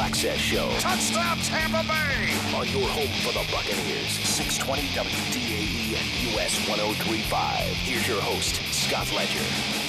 Access Show. Touchdown, Tampa Bay! On your home for the Buccaneers, 620 WDAE and US 103.5. Here's your host, Scott Ledger.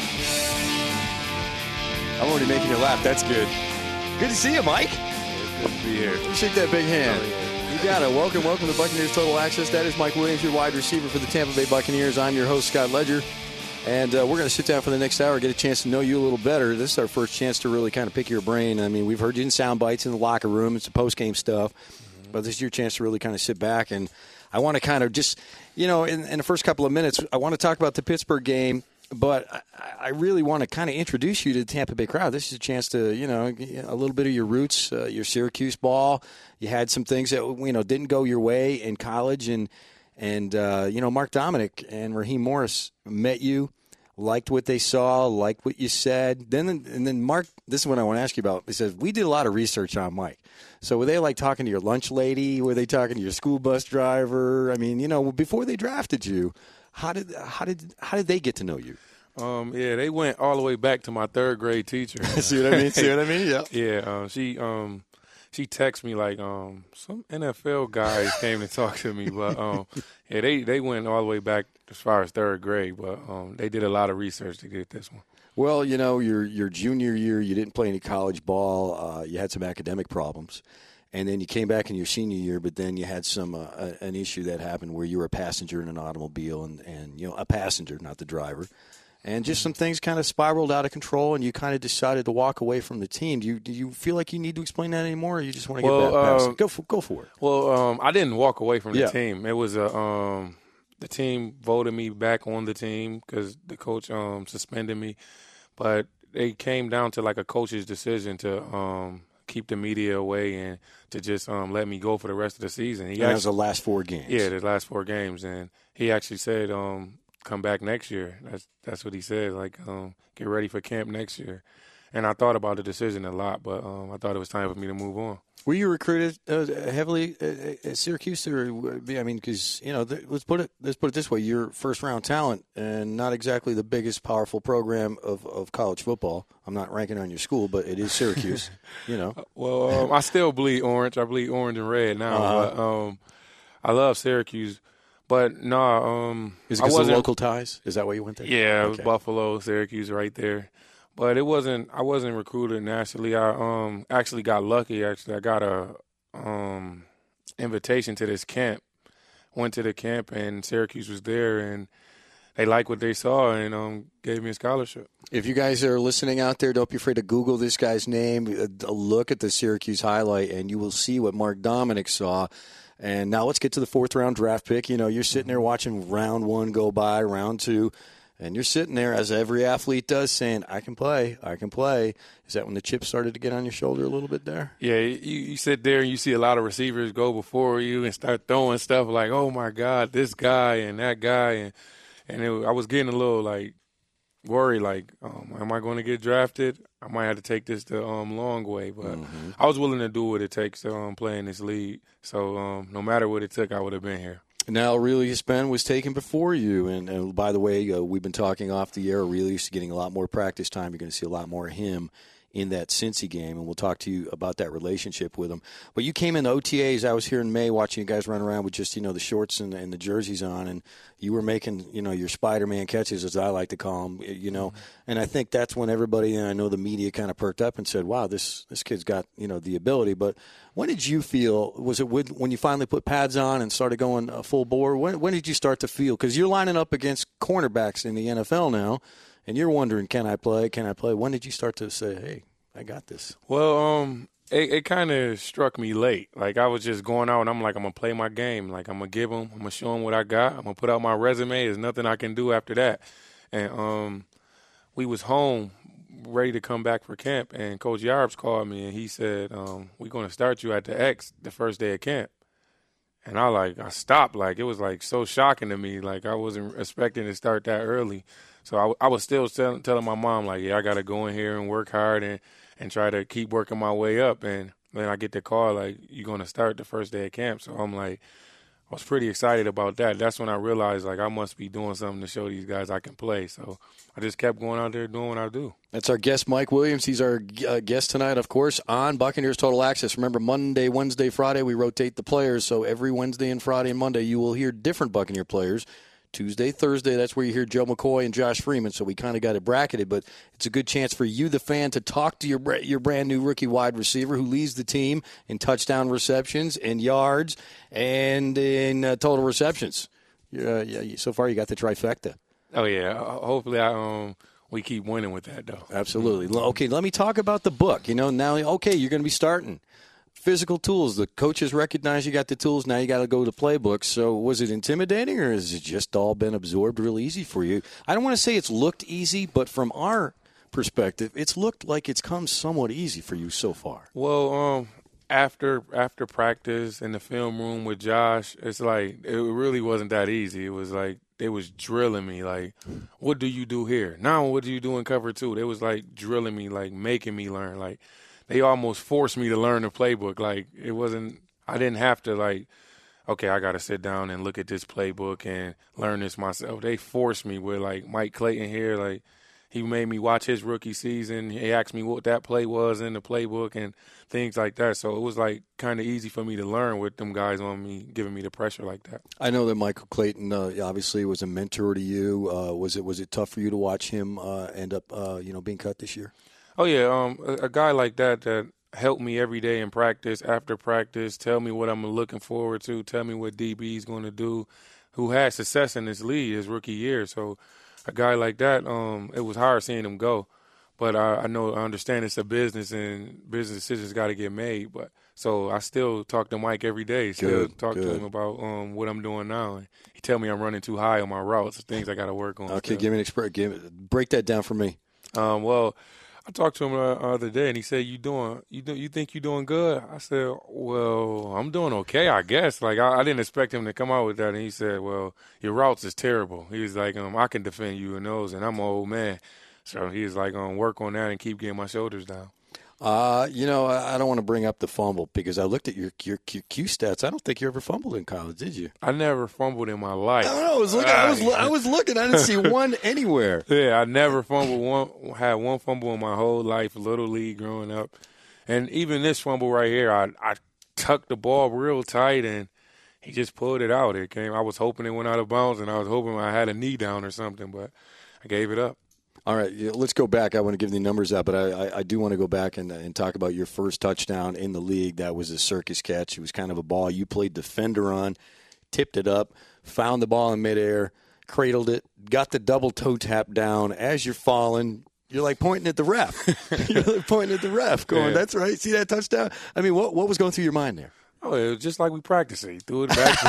I'm already making you laugh. That's good. Good to see you, Mike. It's good to be here. You shake that big hand. Oh, yeah. You got it. Welcome to Buccaneers Total Access. That is Mike Williams, your wide receiver for the Tampa Bay Buccaneers. I'm your host, Scott Ledger. And we're going to sit down for the next hour, get a chance to know you a little better. This is our first chance to really kind of pick your brain. I mean, we've heard you in sound bites in the locker room. It's the post-game stuff. But this is your chance to really kind of sit back. And I want to kind of just, in the first couple of minutes, I want to talk about the Pittsburgh game. But I really want to kind of introduce you to the Tampa Bay crowd. This is a chance to, a little bit of your roots, your Syracuse ball. You had some things that, didn't go your way in college. And Mark Dominic and Raheem Morris met you, liked what they saw, liked what you said. Then Mark, this is what I want to ask you about. He says, we did a lot of research on Mike. So were they like talking to your lunch lady? Were they talking to your school bus driver? I mean, before they drafted you, how did they get to know you? Yeah, they went all the way back to my third grade teacher. See what I mean? Yeah. Yeah. She texted me like some NFL guys came to talk to me, but yeah, they went all the way back as far as third grade, but they did a lot of research to get this one. Well, your junior year, you didn't play any college ball. You had some academic problems. And then you came back in your senior year, but then you had an issue that happened where you were a passenger in an automobile and a passenger, not the driver. And just some things kind of spiraled out of control, and you kind of decided to walk away from the team. Do you feel like you need to explain that anymore, or you just want to get back past it? Go for it. Well, I didn't walk away from the team. It was the team voted me back on the team because the coach suspended me. But it came down to like a coach's decision to keep the media away and to just let me go for the rest of the season. That was the last 4 games. Yeah, the last 4 games. And he actually said, come back next year. That's what he said, like get ready for camp next year. And I thought about the decision a lot, but I thought it was time for me to move on. Were you recruited heavily at Syracuse? Because let's put it this way: you're first-round talent, and not exactly the biggest, powerful program of college football. I'm not ranking on your school, but it is Syracuse. Well, I still bleed orange. I bleed orange and red now. But I love Syracuse. But no, is it because of local ties? Is that why you went there? Yeah, it was Buffalo, Syracuse, right there. But I wasn't recruited nationally. I actually got lucky. Actually, I got a invitation to this camp. Went to the camp, and Syracuse was there, and they liked what they saw and gave me a scholarship. If you guys are listening out there, don't be afraid to Google this guy's name. Look at the Syracuse highlight, and you will see what Mark Dominic saw. And now let's get to the 4th-round draft pick. You're sitting there watching round 1 go by, round 2. And you're sitting there, as every athlete does, saying, I can play. Is that when the chips started to get on your shoulder a little bit there? Yeah, you sit there and you see a lot of receivers go before you and start throwing stuff like, oh, my God, this guy and that guy. And I was getting a little, worried, am I going to get drafted? I might have to take this the long way. But I was willing to do what it takes to play in this league. So no matter what it took, I would have been here. Now, Aurelius Ben was taken before you, and by the way, we've been talking off the air. Aurelius is getting a lot more practice time. You're going to see a lot more of him in that Cincy game, and we'll talk to you about that relationship with him. But you came in the OTAs. I was here in May watching you guys run around with just, the shorts and the jerseys on, and you were making, your Spider-Man catches, as I like to call them, And I think that's when everybody, and I know the media kind of perked up and said, wow, this kid's got, the ability. But when did you feel, was it when you finally put pads on and started going full bore? When did you start to feel, because you're lining up against cornerbacks in the NFL now, and you're wondering, can I play? When did you start to say, hey, I got this? Well, it kind of struck me late. I was just going out, and I'm like, I'm going to play my game. I'm going to give them, I'm going to show them what I got. I'm going to put out my resume. There's nothing I can do after that. And we was home ready to come back for camp, and Coach Yarbs called me, and he said, we're going to start you at the X the first day of camp. And I stopped. It was so shocking to me. I wasn't expecting to start that early. So I was still telling my mom, I got to go in here and work hard and try to keep working my way up. And then I get the call, you're going to start the first day of camp. So I'm like, was pretty excited about that. That's when I realized, like, I must be doing something to show these guys I can play. So I just kept going out there doing what I do. That's our guest, Mike Williams. He's our guest tonight, of course, on Buccaneers Total Access. Remember, Monday, Wednesday, Friday, we rotate the players. So every Wednesday and Friday and Monday, you will hear different Buccaneer players. Tuesday, Thursday, that's where you hear Joe McCoy and Josh Freeman. So we kind of got it bracketed, but it's a good chance for you, the fan, to talk to your brand new rookie wide receiver who leads the team in touchdown receptions, in yards, and in total receptions. So far, you got the trifecta. Oh, yeah. Hopefully, we keep winning with that, though. Absolutely. Okay, let me talk about the book. Now, okay, you're going to be starting. Physical tools. The coaches recognize you got the tools. Now you got to go to the playbook. So was it intimidating, or has it just all been absorbed real easy for you? I don't want to say it's looked easy, but from our perspective, it's looked like it's come somewhat easy for you so far. Well, after practice in the film room with Josh, it's like it really wasn't that easy. It was like they was drilling me, like, what do you do here? Now what do you do in cover 2? They was like drilling me, like making me learn, like. They almost forced me to learn the playbook. Like, it wasn't – I didn't have to, like, okay, I got to sit down and look at this playbook and learn this myself. They forced me with, like, Mike Clayton here. Like, he made me watch his rookie season. He asked me what that play was in the playbook and things like that. So it was, like, kind of easy for me to learn with them guys on me, giving me the pressure like that. I know that Michael Clayton obviously was a mentor to you. Was it tough for you to watch him end up, being cut this year? Oh, yeah, a guy like that helped me every day in practice, after practice, tell me what I'm looking forward to, tell me what DB's going to do, who had success in this league his rookie year. So a guy like that, it was hard seeing him go. But I understand it's a business and business decisions got to get made. But so I still talk to Mike every day, still talk to him about what I'm doing now. And he tell me I'm running too high on my routes, things I got to work on. Okay, break that down for me. Well, I talked to him the other day, and he said, you think you're doing good? I said, well, I'm doing okay, I guess. Like, I didn't expect him to come out with that. And he said, well, your routes is terrible. He was like, I can defend you in those, and I'm an old man. So he was like, work on that and keep getting my shoulders down. I don't want to bring up the fumble because I looked at your Q stats. I don't think you ever fumbled in college, did you? I never fumbled in my life. I was looking. I didn't see one anywhere. Yeah, I never fumbled. Had one fumble in my whole life, little league growing up. And even this fumble right here, I tucked the ball real tight, and he just pulled it out. I was hoping it went out of bounds, and I was hoping I had a knee down or something, but I gave it up. All right, let's go back. I want to give the numbers out, but I do want to go back and talk about your first touchdown in the league. That was a circus catch. It was kind of a ball you played defender on, tipped it up, found the ball in midair, cradled it, got the double toe tap down. As you're falling, you're like pointing at the ref. You're like pointing at the ref going, yeah. That's right, see that touchdown? I mean, what was going through your mind there? Oh, it was just like we practiced it. He threw it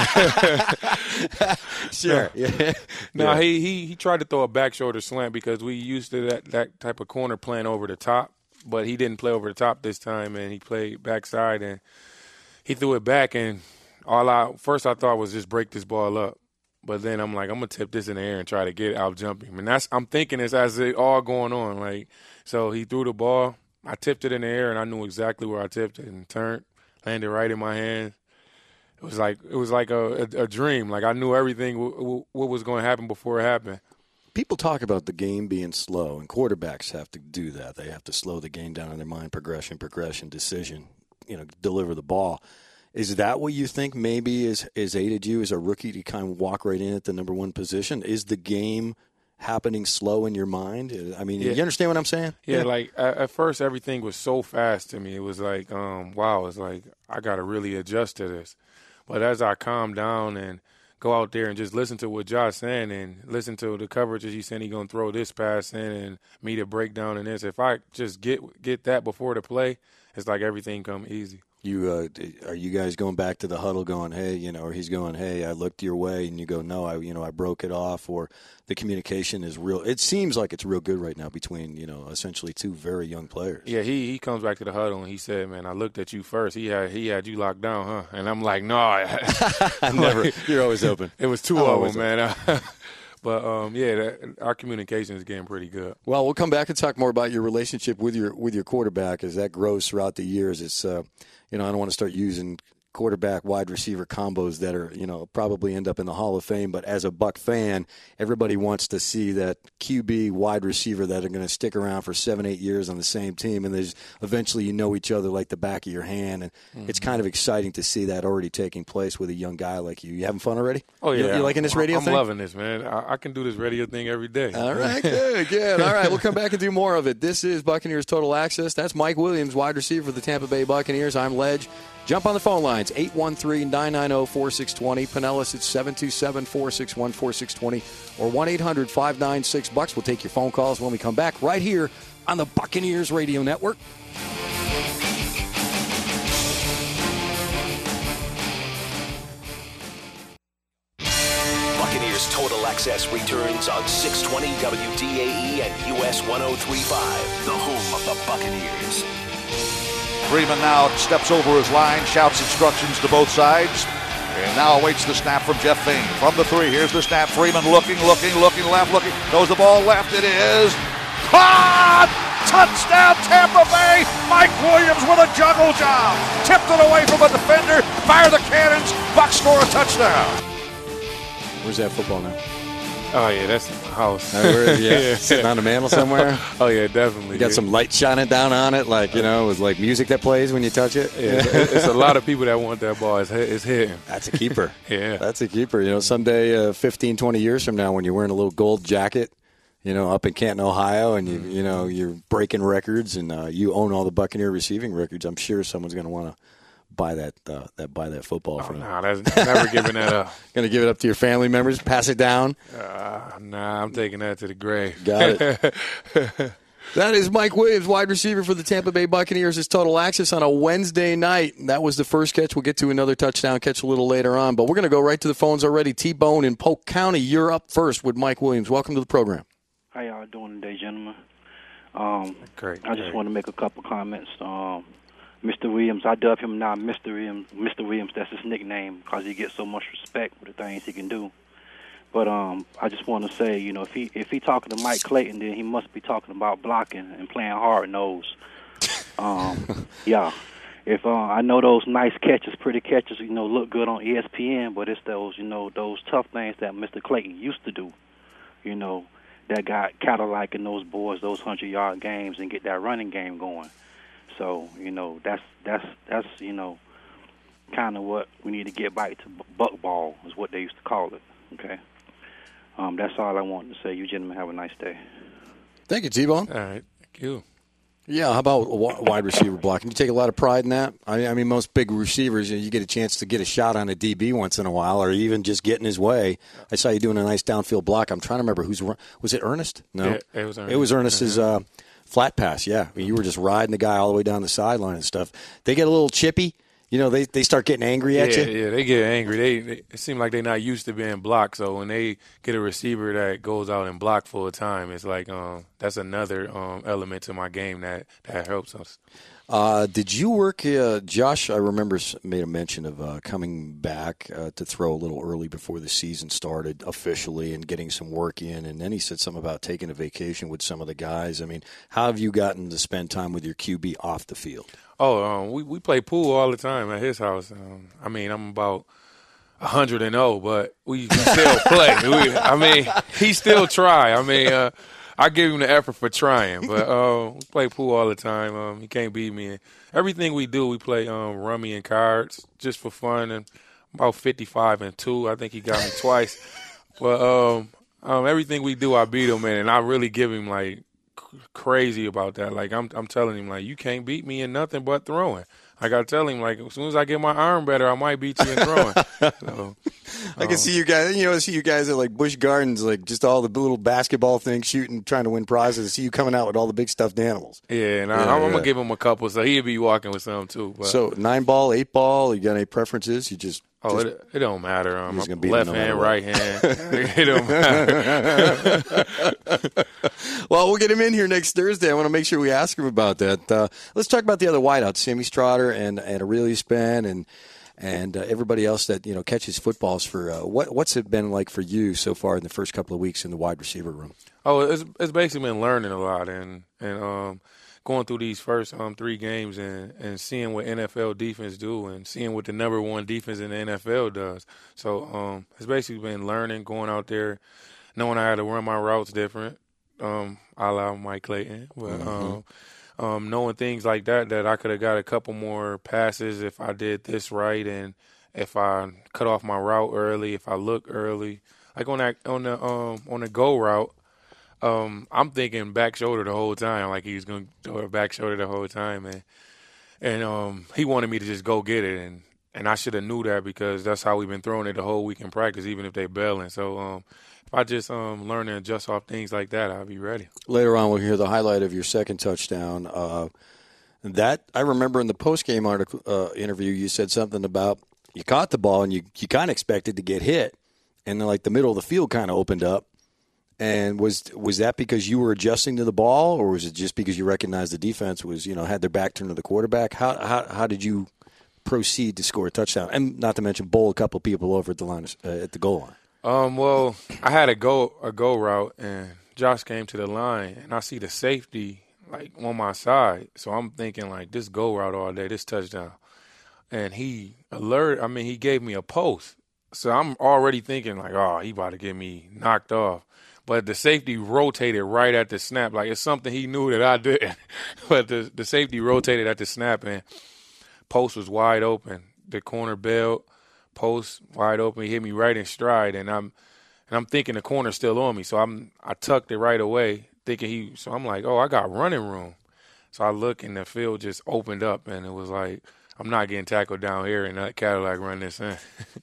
back. Sure. Yeah. No, he tried to throw a back shoulder slant because we used to that type of corner playing over the top, but he didn't play over the top this time, and he played backside, and he threw it back, and first I thought was just break this ball up. But then I'm like, I'm going to tip this in the air and try to get it out jump him. And I'm thinking it's as it all going on. Like, so he threw the ball. I tipped it in the air, and I knew exactly where I tipped it and turned. Landed right in my hand. It was like a dream. Like I knew everything what was going to happen before it happened. People talk about the game being slow, and quarterbacks have to do that. They have to slow the game down in their mind, progression, decision, deliver the ball. Is that what you think maybe is aided you as a rookie to kind of walk right in at the number one position? Is the game happening slow in your mind? I mean, You understand what I'm saying? Yeah, like at first everything was so fast to me. It was like, wow, it's like I got to really adjust to this. But as I calm down and go out there and just listen to what Josh saying and listen to the coverages he's saying he's going to throw this pass in and me to break down in this, if I just get that before the play, it's like everything come easy. Are you guys going back to the huddle going, hey, or he's going, hey, I looked your way, and you go, no, I broke it off, or the communication is real. It seems like it's real good right now between, essentially two very young players. Yeah, he comes back to the huddle and he said, man, I looked at you first. He had you locked down, huh? And I'm like, no, I never. You're always open. It was two of them, man. But, our communication is getting pretty good. Well, we'll come back and talk more about your relationship with your quarterback as that grows throughout the years. It's, I don't want to start using quarterback wide receiver combos that are, probably end up in the Hall of Fame. But as a Buck fan, everybody wants to see that QB wide receiver that are going to stick around for 7-8 years on the same team, and there's eventually each other like the back of your hand, and it's kind of exciting to see that already taking place with a young guy like you. You having fun already? Oh yeah, you liking this radio thing? I'm loving this, man. I can do this radio thing every day. All right, good. All right, we'll come back and do more of it. This is Buccaneers Total Access. That's Mike Williams, wide receiver for the Tampa Bay Buccaneers. I'm Ledge. Jump on the phone lines, 813-990-4620. Pinellas, it's 727-461-4620 or 1-800-596-BUCKS. We'll take your phone calls when we come back right here on the Buccaneers Radio Network. Buccaneers Total Access returns on 620 WDAE and US 103.5, the home of the Buccaneers. Freeman now steps over his line, shouts instructions to both sides, and now awaits the snap from Jeff Fain. From the 3, here's the snap. Freeman looking left, throws the ball left. It is caught! Touchdown, Tampa Bay! Mike Williams with a juggle job. Tipped it away from a defender. Fire the cannons. Bucs score a touchdown. Where's that football now? Oh, yeah, that's in my house. Yeah. Sitting on the mantle somewhere? Oh, yeah, definitely. You got some light shining down on it, like, with like music that plays when you touch it? Yeah, it's a lot of people that want that ball. It's hitting. That's a keeper. Yeah. That's a keeper. Someday, 15, 20 years from now, when you're wearing a little gold jacket, up in Canton, Ohio, and you're breaking records and you own all the Buccaneer receiving records, I'm sure someone's going to want to buy that football from you. No, that's never giving that up. Going to give it up to your family members, pass it down? Nah, I'm taking that to the grave. Got it. That is Mike Williams, wide receiver for the Tampa Bay Buccaneers. It's Total Access on a Wednesday night. That was the first catch. We'll get to another touchdown catch a little later on, but we're going to go right to the phones already. T-Bone in Polk County, you're up first with Mike Williams. Welcome to the program. How y'all doing today, gentlemen? Great. I just want to make a couple comments. Mr. Williams, I dub him now Mr. Williams. Mr. Williams, that's his nickname because he gets so much respect for the things he can do. But I just want to say, if he talking to Mike Clayton, then he must be talking about blocking and playing hard nose. Yeah. If I know those nice catches, pretty catches, look good on ESPN, but it's those, those tough things that Mr. Clayton used to do, that got Cadillac and those boys, those 100-yard games and get that running game going. So, that's kind of what we need to get back to. Buck ball is what they used to call it, okay? That's all I wanted to say. You gentlemen have a nice day. Thank you, T-Bone. All right. Thank you. Yeah, how about wide receiver blocking? You take a lot of pride in that? I mean, most big receivers, you get a chance to get a shot on a DB once in a while or even just get in his way. I saw you doing a nice downfield block. I'm trying to remember was it Ernest? No. Yeah, it was Ernest. It was Ernest's flat pass, yeah. I mean, you were just riding the guy all the way down the sideline and stuff. They get a little chippy. They start getting angry at you. Yeah, they get angry. It seems like they're not used to being blocked. So when they get a receiver that goes out and block full time, it's like that's another element to my game that helps us. Did you work, Josh, I remember made a mention of coming back to throw a little early before the season started officially and getting some work in, and then he said something about taking a vacation with some of the guys. I mean, how have you gotten to spend time with your QB off the field? Oh, we play pool all the time at his house. I'm about 100-0, but we still play. He still try. I give him the effort for trying, but we play pool all the time. He can't beat me. Everything we do, we play rummy and cards just for fun. And about 55-2. I think he got me twice. But everything we do, I beat him in, and I really give him crazy about that. I'm telling him you can't beat me in nothing but throwing. I gotta tell him as soon as I get my arm better, I might beat you in throwing. So, I can see you guys. I see you guys at Busch Gardens, just all the little basketball things, shooting, trying to win prizes. I see you coming out with all the big stuffed animals. Yeah, and I'm gonna give him a couple, so he'll be walking with some too. But. So 9-ball, 8-ball. You got any preferences? You just. It don't matter. I'm left hand, right hand. It don't matter. Well, we'll get him in here next Thursday. I want to make sure we ask him about that. Let's talk about the other wideouts, Sammy Strotter and Aurelius Ben and everybody else that catches footballs for. What's it been like for you so far in the first couple of weeks in the wide receiver room? Oh, it's basically been learning a lot and going through these first 3 games and seeing what NFL defense do and seeing what the number 1 defense in the NFL does. So it's basically been learning, going out there, knowing I had to run my routes different, a la Mike Clayton. But knowing things like that I could have got a couple more passes if I did this right and if I cut off my route early, if I look early. Like on the go route, I'm thinking back shoulder the whole time, like he was going to throw a back shoulder the whole time, and he wanted me to just go get it, and I should have knew that because that's how we've been throwing it the whole week in practice, even if they're bailing. So if I just learn to adjust off things like that, I'll be ready. Later on, we'll hear the highlight of your second touchdown. That I remember in the postgame article interview, you said something about you caught the ball and you kind of expected to get hit, and then like the middle of the field kind of opened up. And was that because you were adjusting to the ball, or was it just because you recognized the defense was, had their back turned to the quarterback? How did you proceed to score a touchdown? And not to mention bowl a couple people over at the line at the goal line. Well, I had a go route, and Josh came to the line, and I see the safety like on my side, so I'm thinking like this go route all day, this touchdown, and he gave me a post, so I'm already thinking like, oh, he about to get me knocked off. But the safety rotated right at the snap. Like, it's something he knew that I didn't. But the safety rotated at the snap, and post was wide open. The corner bailed, post wide open. He hit me right in stride, and I'm thinking the corner's still on me. So I tucked it right away, thinking so I'm like, oh, I got running room. So I look, and the field just opened up, and it was like, I'm not getting tackled down here, and that Cadillac run this in.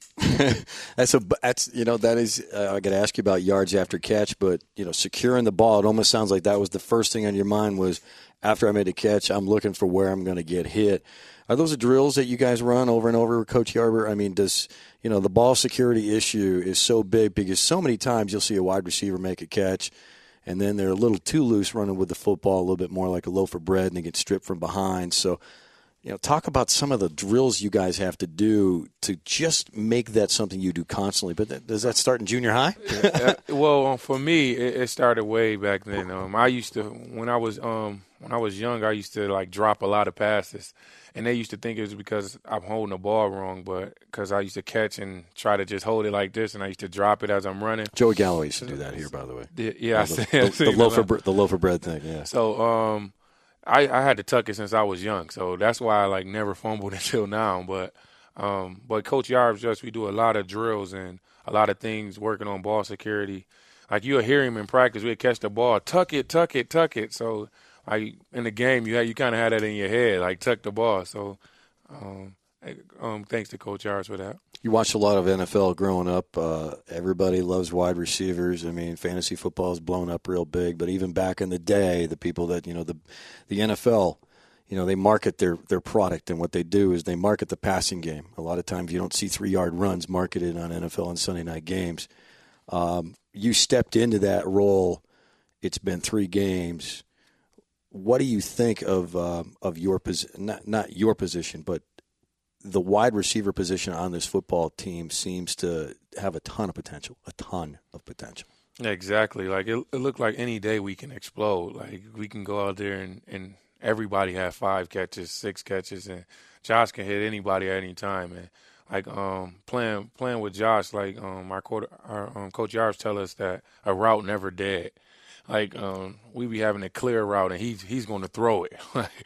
That is I got to ask you about yards after catch, but securing the ball, it almost sounds like that was the first thing on your mind was after I made a catch, I'm looking for where I'm going to get hit. Are those the drills that you guys run over and over with Coach Yarber? I mean, the ball security issue is so big because so many times you'll see a wide receiver make a catch, and then they're a little too loose running with the football, a little bit more like a loaf of bread, and they get stripped from behind. So, talk about some of the drills you guys have to do to just make that something you do constantly. But does that start in junior high? Well, for me, it started way back then. I used to, when I was young, I used to like drop a lot of passes, and they used to think it was because I'm holding the ball wrong, but because I used to catch and try to just hold it like this, and I used to drop it as I'm running. Joey Galloway used to do that here, by the way. Yeah, the loaf of bread thing. Yeah. So, I had to tuck it since I was young, so that's why I never fumbled until now. But Coach Yarbs, we do a lot of drills and a lot of things working on ball security. Like you'll hear him in practice, we'd catch the ball, tuck it. So in the game, you kind of had that in your head, like tuck the ball. So thanks to Coach Yarbs for that. You watched a lot of NFL growing up. Everybody loves wide receivers. I mean, fantasy football has blown up real big. But even back in the day, the people that, the NFL, they market their product. And what they do is they market the passing game. A lot of times you don't see 3-yard runs marketed on NFL and Sunday night games. You stepped into that role. It's been 3 games. What do you think of your position? Not your position, but the wide receiver position on this football team seems to have a ton of potential. Exactly. Like it looked like any day we can explode. Like we can go out there and everybody have 5 catches, 6 catches, and Josh can hit anybody at any time. And like playing with Josh, like our Coach Yarbs tell us that a route never dead. Like we be having a clear route and he's going to throw it.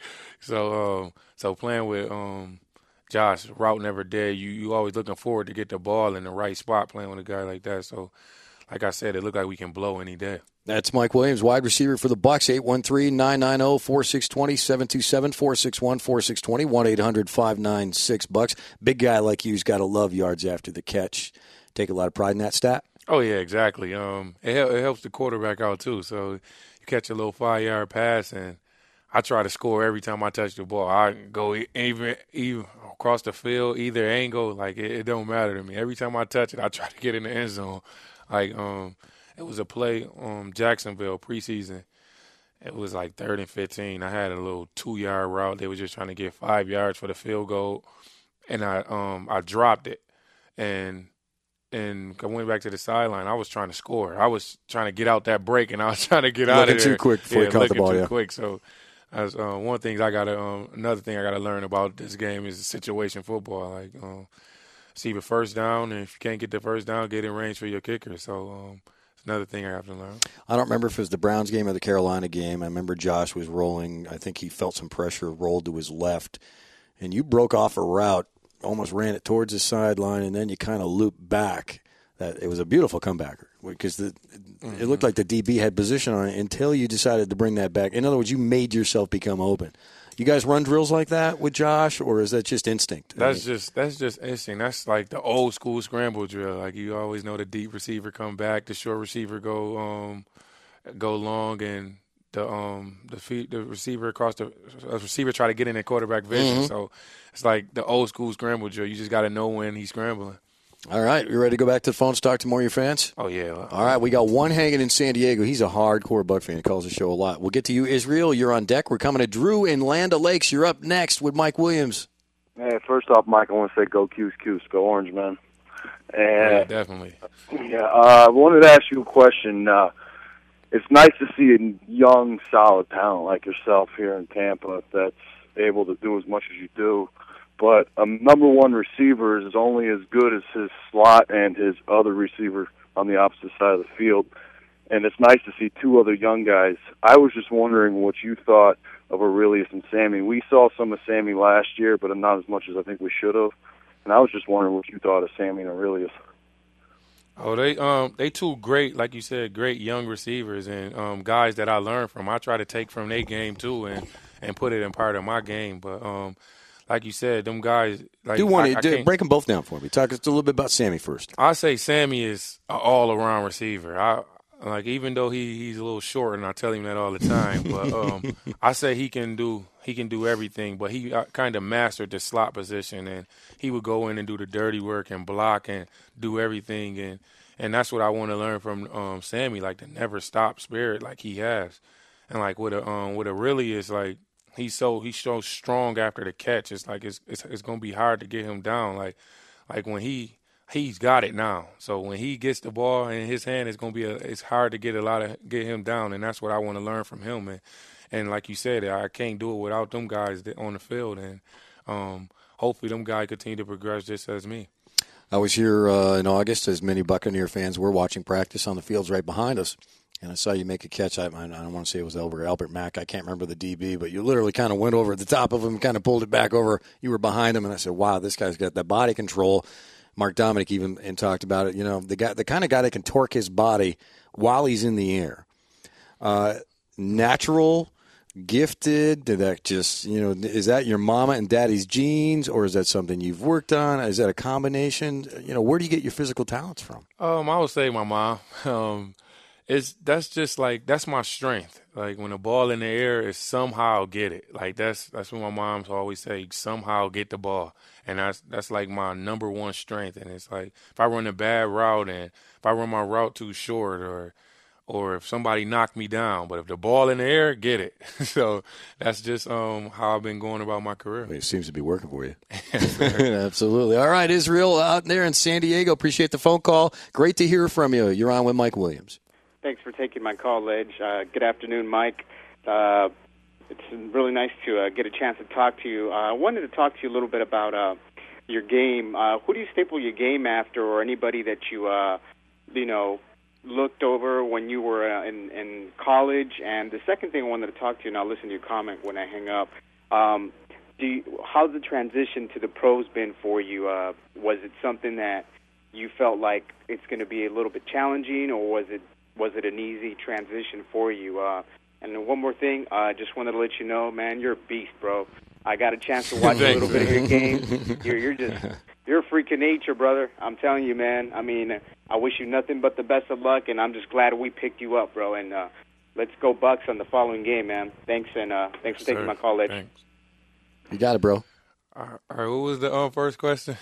So playing with Josh, route never dead. You always looking forward to get the ball in the right spot playing with a guy like that. So, like I said, it looked like we can blow any day. That's Mike Williams, wide receiver for the Bucs. 813-990-4620, 727-461-4620, 1-800-596-BUCKS. Big guy like you's got to love yards after the catch. Take a lot of pride in that stat. Oh yeah, exactly. It helps the quarterback out too. So you catch a little 5-yard pass and I try to score every time I touch the ball. I go even across the field, either angle, like it don't matter to me. Every time I touch it, I try to get in the end zone. Like it was a play Jacksonville preseason. It was like 3rd and 15. I had a little 2-yard route. They were just trying to get 5 yards for the field goal, and I dropped it, and I went back to the sideline. I was trying to score. I was trying to get out that break, and I was trying to get out of there. Looking too quick before you caught the ball. Looking too quick. So As one thing another thing I gotta learn about this game is situation football. Like, receive a first down, and if you can't get the first down, get in range for your kicker. So it's another thing I have to learn. I don't remember if it was the Browns game or the Carolina game. I remember Josh was rolling. I think he felt some pressure, rolled to his left, and you broke off a route, almost ran it towards the sideline, and then you kind of looped back. That it was a beautiful comebacker because it looked like the DB had position on it until you decided to bring that back. In other words, you made yourself become open. You guys run drills like that with Josh, or is that just instinct? That's just instinct. That's like the old school scramble drill. Like, you always know the deep receiver come back, the short receiver go long, and the receiver try to get in their quarterback vision. Mm-hmm. So it's like the old school scramble drill. You just got to know when he's scrambling. All right, you ready to go back to the phones, talk to more of your fans? Oh, yeah. All right, we got one hanging in San Diego. He's a hardcore Buck fan. He calls the show a lot. We'll get to you, Israel. You're on deck. We're coming to Drew in Land O'Lakes. You're up next with Mike Williams. Hey, first off, Mike, I want to say go Cuse, go Orange, man. And, yeah, definitely. Yeah, I wanted to ask you a question. It's nice to see a young, solid talent like yourself here in Tampa that's able to do as much as you do. But a number one receiver is only as good as his slot and his other receiver on the opposite side of the field. And it's nice to see two other young guys. I was just wondering what you thought of Aurelius and Sammy. We saw some of Sammy last year, but not as much as I think we should have. And I was just wondering what you thought of Sammy and Aurelius. Oh, they two great, like you said, great young receivers and guys that I learned from. I try to take from their game too and put it in part of my game. But like you said, them guys. Like, break them both down for me. Talk us a little bit about Sammy first. I say Sammy is an all-around receiver. Even though he's a little short, and I tell him that all the time, but I say he can do everything. But he kind of mastered the slot position, and he would go in and do the dirty work and block and do everything, and that's what I want to learn from Sammy, like the never stop spirit like he has, and like with a really is like. He's so strong after the catch. It's like it's gonna be hard to get him down. Like when he's got it now. So when he gets the ball in his hand, it's hard to get him down. And that's what I want to learn from him. And like you said, I can't do it without them guys on the field. And hopefully them guys continue to progress just as me. I was here in August, as many Buccaneer fans were watching practice on the fields right behind us. And I saw you make a catch. I don't want to say it was Albert Mack. I can't remember the DB, but you literally kind of went over the top of him and kind of pulled it back over. You were behind him, and I said, wow, this guy's got that body control. Mark Dominic even talked about it. You know, the kind of guy that can torque his body while he's in the air. Natural, gifted, did that just, is that your mama and daddy's genes, or is that something you've worked on? Is that a combination? Where do you get your physical talents from? I would say my mom. That's my strength. Like when the ball in the air is somehow get it. Like that's what my mom's always say, somehow get the ball. And that's like my number one strength. And it's like if I run a bad route and if I run my route too short or if somebody knocked me down, but if the ball in the air, get it. So that's just how I've been going about my career. It seems to be working for you. Absolutely. All right, Israel out there in San Diego. Appreciate the phone call. Great to hear from you. You're on with Mike Williams. Thanks for taking my call, Ledge. Good afternoon, Mike. It's really nice to get a chance to talk to you. I wanted to talk to you a little bit about your game. Who do you staple your game after, or anybody that you, looked over when you were in college? And the second thing I wanted to talk to you, and I'll listen to your comment when I hang up. How's the transition to the pros been for you? Was it something that you felt like it's going to be a little bit challenging, or was it an easy transition for you? And then one more thing, just wanted to let you know, man, you're a beast, bro. I got a chance to watch a little bit of your game. You're a freak of nature, brother. I'm telling you, man. I mean, I wish you nothing but the best of luck, and I'm just glad we picked you up, bro. And let's go Bucks on the following game, man. Thanks, and thanks for taking my call, Ledge. Thanks. You got it, bro. All right, what was the first question?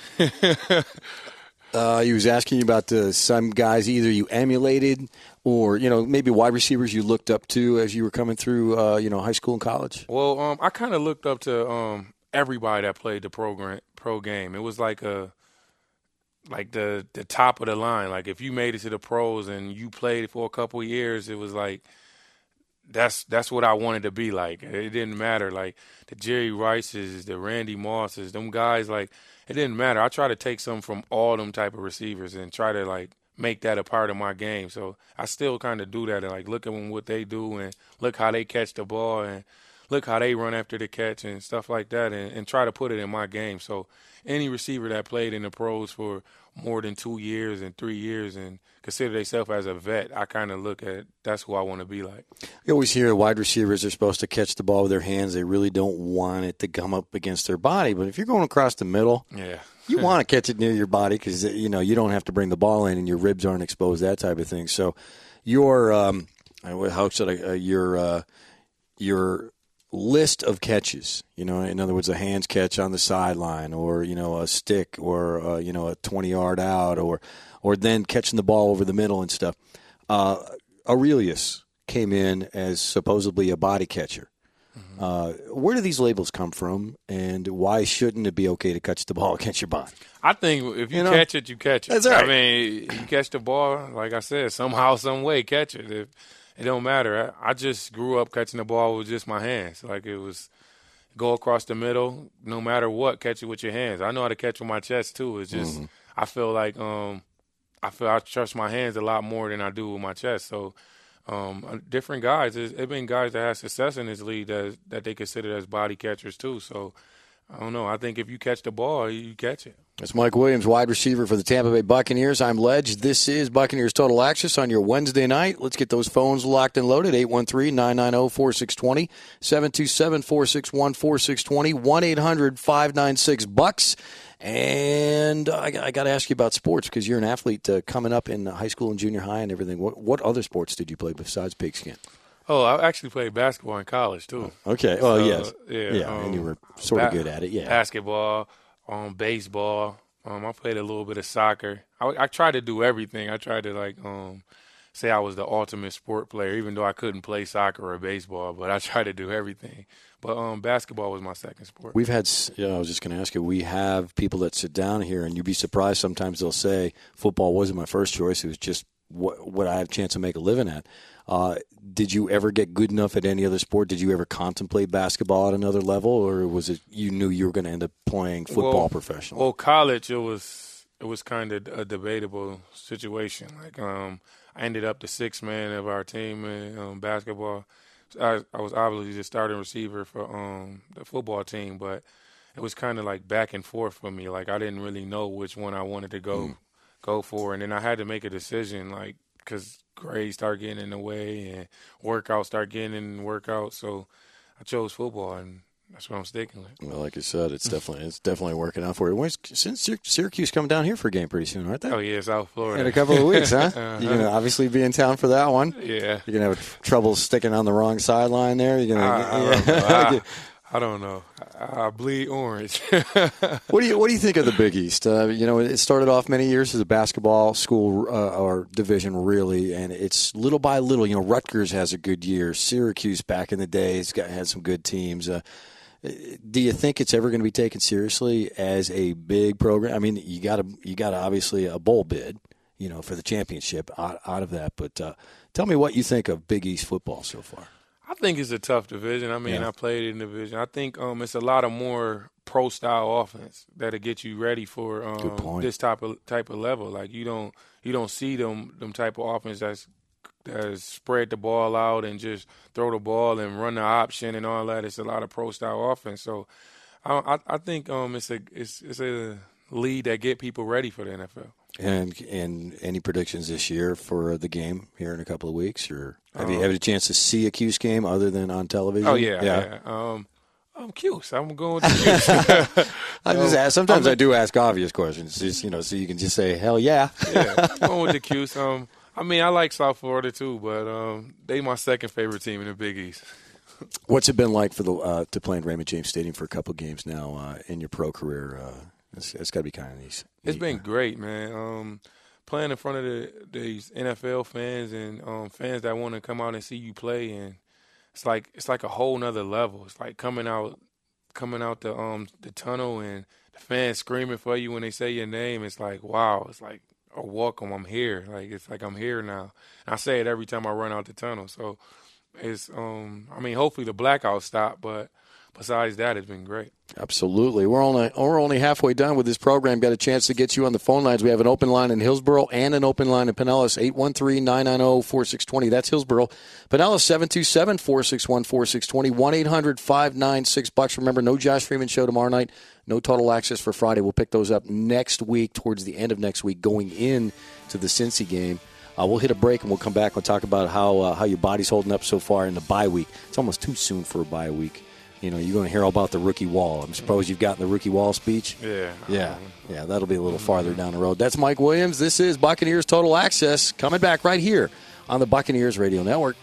He was asking you about some guys either you emulated or, maybe wide receivers you looked up to as you were coming through, high school and college. Well, I kind of looked up to everybody that played the pro game. It was like the top of the line. Like if you made it to the pros and you played for a couple of years, it was like that's what I wanted to be like. It didn't matter, like the Jerry Rices, the Randy Mosses, them guys, like it didn't matter. I try to take something from all them type of receivers and try to like make that a part of my game. So I still kind of do that and like look at what they do and look how they catch the ball and look how they run after the catch and stuff like that and try to put it in my game. So any receiver that played in the pros for more than 2 years and 3 years and consider themselves as a vet, I kind of look at that's who I want to be like. You always hear wide receivers are supposed to catch the ball with their hands. They really don't want it to come up against their body. But if you're going across the middle, you want to catch it near your body because, you know, you don't have to bring the ball in and your ribs aren't exposed, that type of thing. So your your list of catches, you know, in other words, a hands catch on the sideline or, you know, a stick or, you know, a 20-yard out or then catching the ball over the middle and stuff. Aurelius came in as supposedly a body catcher. Where do these labels come from, and why shouldn't it be okay to catch the ball against your body? I think if you catch it, you catch it. That's right. I mean, you catch the ball, like I said, somehow, some way, catch it. It don't matter. I just grew up catching the ball with just my hands. Like it was go across the middle, no matter what, catch it with your hands. I know how to catch with my chest too. It's just I feel like I trust my hands a lot more than I do with my chest. So different guys, there's been guys that have success in this league that they consider as body catchers too. So I don't know. I think if you catch the ball, you catch it. That's Mike Williams, wide receiver for the Tampa Bay Buccaneers. I'm Ledge. This is Buccaneers Total Access on your Wednesday night. Let's get those phones locked and loaded. 813-990-4620, 727-461-4620, 1-800-596-BUCKS. And I got to ask you about sports because you're an athlete coming up in high school and junior high and everything. What other sports did you play besides pigskin? Oh, I actually played basketball in college, too. Okay. Well, yes. Yeah, and you were sort of good at it, yeah. Basketball, baseball. I played a little bit of soccer. I tried to do everything. I tried to, say I was the ultimate sport player, even though I couldn't play soccer or baseball, but I tried to do everything. But basketball was my second sport. We've had, I was just going to ask you, we have people that sit down here, and you'd be surprised sometimes they'll say, football wasn't my first choice. It was just what I had a chance to make a living at. Did you ever get good enough at any other sport? Did you ever contemplate basketball at another level, or was it you knew you were going to end up playing football professionally? Well, college, it was kind of a debatable situation. Like I ended up the sixth man of our team in basketball. I was obviously the starting receiver for the football team, but it was kind of like back and forth for me. Like I didn't really know which one I wanted to go for, and then I had to make a decision, like because grades start getting in the way and workouts start getting in workouts. So I chose football, and that's what I'm sticking with. Well, like you said, it's definitely working out for you. Since Syracuse coming down here for a game pretty soon, aren't they? Oh yeah, South Florida. In a couple of weeks, huh? You're gonna obviously be in town for that one. Yeah. You're gonna have trouble sticking on the wrong sideline there. You're gonna. I don't know. I bleed orange. What do you think of the Big East? It started off many years as a basketball school or division, really, and it's little by little. Rutgers has a good year. Syracuse back in the day had some good teams. Do you think it's ever going to be taken seriously as a big program? I mean, you got obviously a bowl bid, for the championship out of that. But tell me what you think of Big East football so far. I think it's a tough division. I mean, I played in the division. I think it's a lot of more pro-style offense that'll get you ready for this type of level. Like you don't see them type of offense that's spread the ball out and just throw the ball and run the option and all that. It's a lot of pro-style offense. So I think it's a league that get people ready for the NFL. And any predictions this year for the game here in a couple of weeks, or have you had a chance to see a Cuse game other than on television? Oh yeah. I'm Cuse. I'm going with the Cuse. I just ask. Sometimes I do ask obvious questions, just so you can just say hell yeah. Yeah, I'm going with the Cuse. I mean, I like South Florida too, but they my second favorite team in the Big East. What's it been like for to play in Raymond James Stadium for a couple of games now in your pro career? It's got to be kind of nice. It's been great, man. Playing in front of these NFL fans and fans that want to come out and see you play, and it's like a whole nother level. It's like coming out the tunnel and the fans screaming for you when they say your name. It's like, wow. It's like, oh, welcome. I'm here. Like it's like I'm here now. And I say it every time I run out the tunnel. So hopefully the blackout stopped, but besides that, it's been great. Absolutely. We're only halfway done with this program. Got a chance to get you on the phone lines. We have an open line in Hillsboro and an open line in Pinellas, 813-990-4620. That's Hillsboro. Pinellas, 727-461-4620, 1-800-596-BUCKS. Remember, no Josh Freeman show tomorrow night, no Total Access for Friday. We'll pick those up next week, towards the end of next week, going into the Cincy game. We'll hit a break, and we'll come back and talk about how your body's holding up so far in the bye week. It's almost too soon for a bye week. You know, you're going to hear all about the rookie wall. I suppose you've gotten the rookie wall speech? Yeah, that'll be a little farther down the road. That's Mike Williams. This is Buccaneers Total Access, coming back right here on the Buccaneers Radio Network.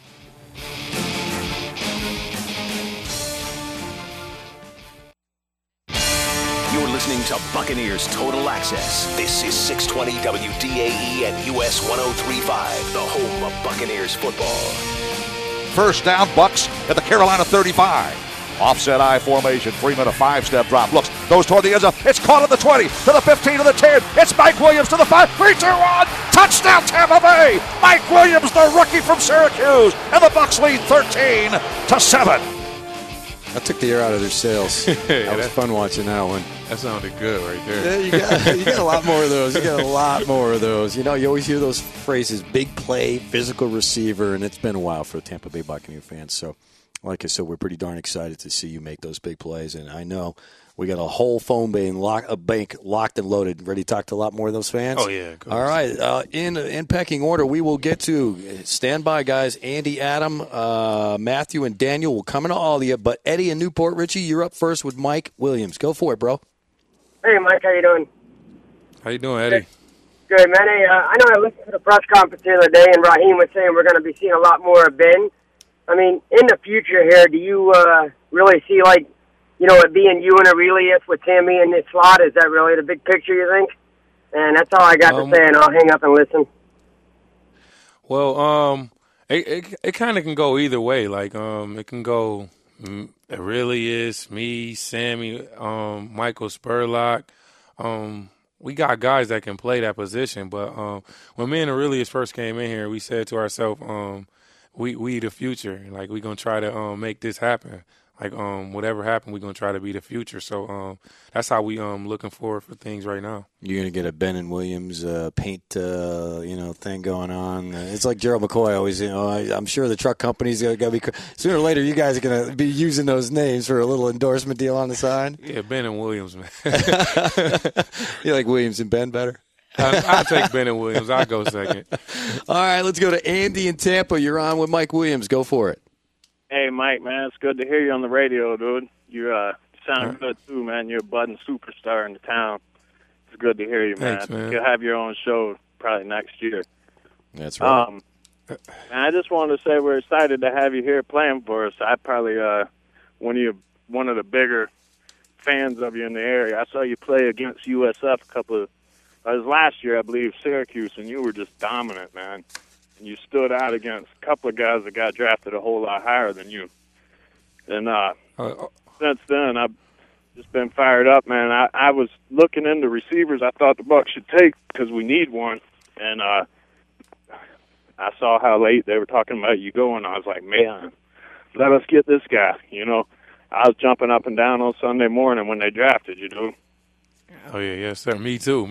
You're listening to Buccaneers Total Access. This is 620 WDAE and US 103.5, the home of Buccaneers football. First down, Bucks at the Carolina 35. Offset I formation. Freeman, a 5-step drop. Looks, goes toward the end zone. It's caught at the 20, to the 15, to the 10. It's Mike Williams to the 5. 3, 2, 1. Touchdown, Tampa Bay. Mike Williams, the rookie from Syracuse. And the Bucks lead 13-7. That took the air out of their sails. That was fun watching that one. That sounded good right there. Yeah, you got a lot more of those. You know, you always hear those phrases, big play, physical receiver, and it's been a while for Tampa Bay Buccaneers fans. So, like I said, we're pretty darn excited to see you make those big plays. And I know we got a whole phone bank locked and loaded, ready to talk to a lot more of those fans. Oh, yeah. All right. In pecking order, we will get to, stand by, guys, Andy, Adam, Matthew, and Daniel will come into all of you. But Eddie in Newport, Richie, you're up first with Mike Williams. Go for it, bro. Hey, Mike, how you doing? How you doing, Eddie? Good, man. Hey, I know I listened to the press conference the other day, and Raheem was saying we're going to be seeing a lot more of Ben. I mean, in the future here, do you really see, like, you know, it being you and Aurelius with Tammy in this slot? Is that really the big picture, you think? And that's all I got to say, and I'll hang up and listen. Well, it kind of can go either way. Like, it can go Aurelius, me, Sammy, Michael Spurlock. We got guys that can play that position. But when me and Aurelius first came in here, we said to ourselves, we the future. Like, we going to try to make this happen. Like, whatever happened, we're going to try to be the future. So that's how we looking forward for things right now. You're going to get a Ben and Williams paint, thing going on. It's like Gerald McCoy always, I'm sure the truck company's going to be – sooner or later, you guys are going to be using those names for a little endorsement deal on the side. Yeah, Ben and Williams, man. You like Williams and Ben better? I'll take Ben and Williams. I'll go second. All right, let's go to Andy in Tampa. You're on with Mike Williams. Go for it. Hey, Mike, man, it's good to hear you on the radio, dude. You sound good, too, man. You're a budding superstar in the town. It's good to hear you, man. Thanks, man. You'll have your own show probably next year. That's right. And I just wanted to say we're excited to have you here playing for us. I probably one of the bigger fans of you in the area. I saw you play against USF it was last year, I believe, Syracuse, and you were just dominant, man. You stood out against a couple of guys that got drafted a whole lot higher than you. And since then, I've just been fired up, man. I was looking into receivers I thought the Bucs should take because we need one. And I saw how late they were talking about you going. I was like, man, let us get this guy. You know, I was jumping up and down on Sunday morning when they drafted you, dude. Oh, yeah, yes, sir. Me too.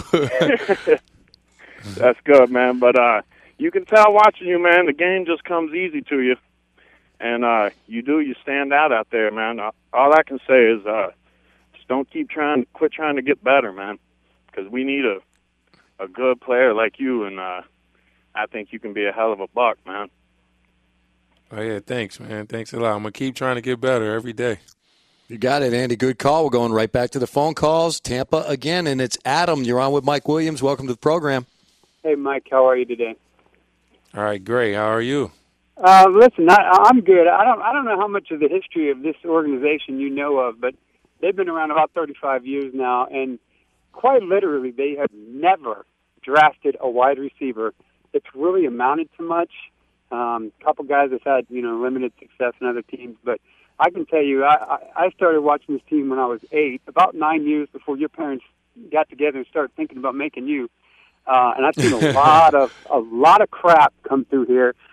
That's good, man. But you can tell watching you, man, the game just comes easy to you. And you stand out there, man. All I can say is just quit trying to get better, man, because we need a good player like you, and I think you can be a hell of a Buck, man. Oh, yeah, thanks, man. Thanks a lot. I'm going to keep trying to get better every day. You got it, Andy. Good call. We're going right back to the phone calls. Tampa again, and it's Adam. You're on with Mike Williams. Welcome to the program. Hey, Mike. How are you today? All right, great. How are you? Listen, I'm good. I don't know how much of the history of this organization you know of, but they've been around about 35 years now, and quite literally they have never drafted a wide receiver that's really amounted to much. A couple guys have had, limited success in other teams, but I can tell you, I started watching this team when I was 8, about 9 years before your parents got together and started thinking about making you. And I've seen a lot of crap come through here.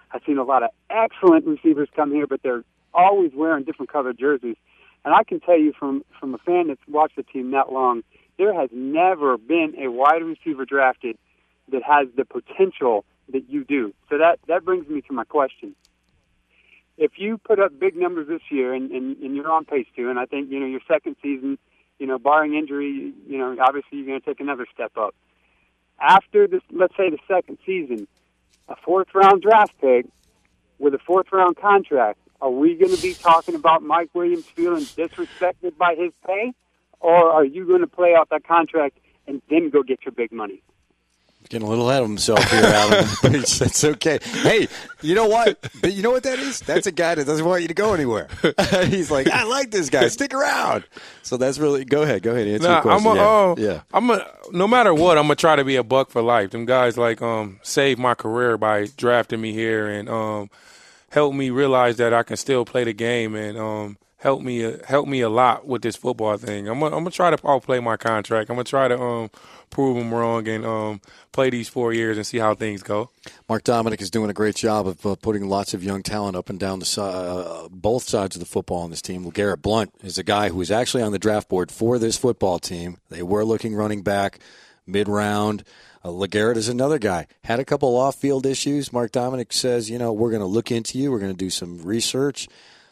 I've seen a lot of excellent receivers come here, but they're always wearing different colored jerseys. And I can tell you from a fan that's watched the team that long, there has never been a wide receiver drafted that has the potential that you do. So that brings me to my question. If you put up big numbers this year, and you're on pace to, and I think, your second season, barring injury, obviously you're going to take another step up. After this, let's say the second season, a fourth-round draft pick with a fourth-round contract, are we going to be talking about Mike Williams feeling disrespected by his pay? Or are you going to play out that contract and then go get your big money? Getting a little ahead of himself here, Adam. But it's okay. Hey, you know what? But you know what that is? That's a guy that doesn't want you to go anywhere. He's like, I like this guy. Stick around. So that's really – go ahead. Answer your question. No matter what, I'm going to try to be a Buck for life. Them guys, saved my career by drafting me here and helped me realize that I can still play the game and help me a lot with this football thing. I'm gonna try to outplay my contract. I'm gonna try to prove them wrong and play these 4 years and see how things go. Mark Dominic is doing a great job of putting lots of young talent up and down both sides of the football on this team. LeGarrette Blount is a guy who is actually on the draft board for this football team. They were looking running back mid-round. LeGarrette is another guy. Had a couple off-field issues. Mark Dominic says, we're going to look into you. We're going to do some research.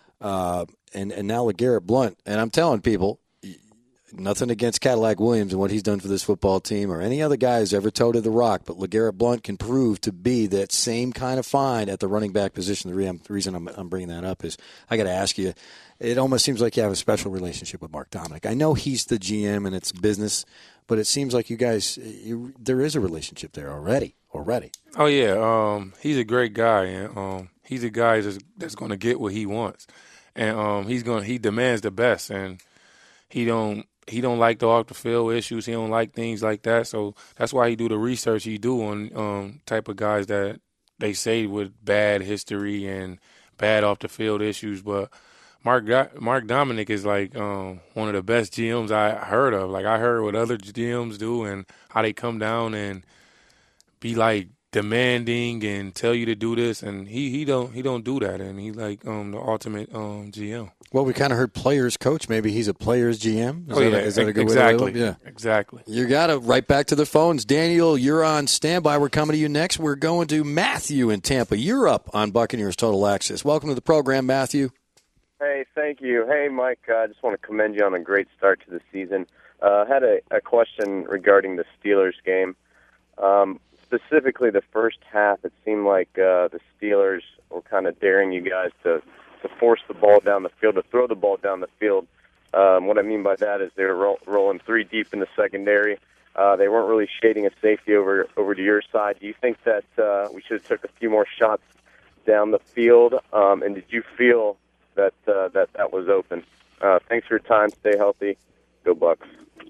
And now LeGarrette Blount. And I'm telling people, nothing against Cadillac Williams and what he's done for this football team or any other guy who's ever toted the rock, but LeGarrette Blount can prove to be that same kind of find at the running back position. The reason I'm bringing that up is I got to ask you, it almost seems like you have a special relationship with Mark Dominic. I know he's the GM and it's business, but it seems like you guys, there is a relationship there already. Oh, yeah. He's a great guy, and he's a guy that's going to get what he wants. And he demands the best, and he don't like the off the field issues. He don't like things like that. So that's why he do the research he do on type of guys that they say with bad history and bad off the field issues. But Mark Dominic is one of the best GMs I heard of. I heard what other GMs do and how they come down and be demanding and tell you to do this, and he don't do that, and he the ultimate GM. Well, we kind of heard players coach. Maybe he's a players GM. Is that a good way to label it? Yeah, exactly. You got to right back to the phones. Daniel, you're on standby. We're coming to you next. We're going to Matthew in Tampa. You're up on Buccaneers Total Access. Welcome to the program, Matthew. Hey, thank you. Hey, Mike, I just want to commend you on a great start to the season. I had a question regarding the Steelers game. Specifically, the first half, it seemed like the Steelers were kind of daring you guys to force the ball down the field, to throw the ball down the field. What I mean by that is they were rolling three deep in the secondary. They weren't really shading a safety over to your side. Do you think that we should have took a few more shots down the field? And did you feel that was open? Thanks for your time. Stay healthy. Go Bucks.